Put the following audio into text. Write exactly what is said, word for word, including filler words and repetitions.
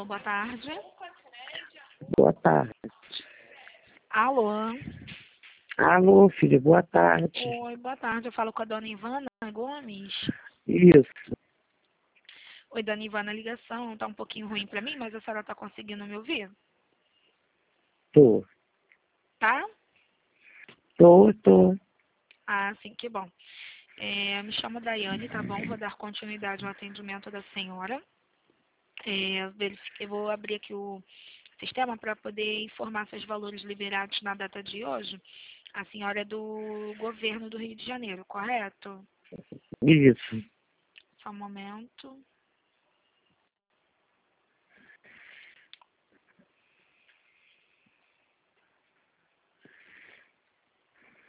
boa tarde. Boa tarde. Alô? Alô, filho, boa tarde. Oi, boa tarde. Eu falo com a dona Ivana Gomes. Isso. Oi, dona Ivana, a ligação tá um pouquinho ruim pra mim, mas a senhora tá conseguindo me ouvir? Tô. Tá? Tô, tô. Ah, sim, que bom. É, me chamo Daiane, tá bom? Vou dar continuidade ao atendimento da senhora. É, verifique- eu vou abrir aqui o sistema para poder informar seus valores liberados na data de hoje. A senhora é do governo do Rio de Janeiro, correto? Isso. Só um momento.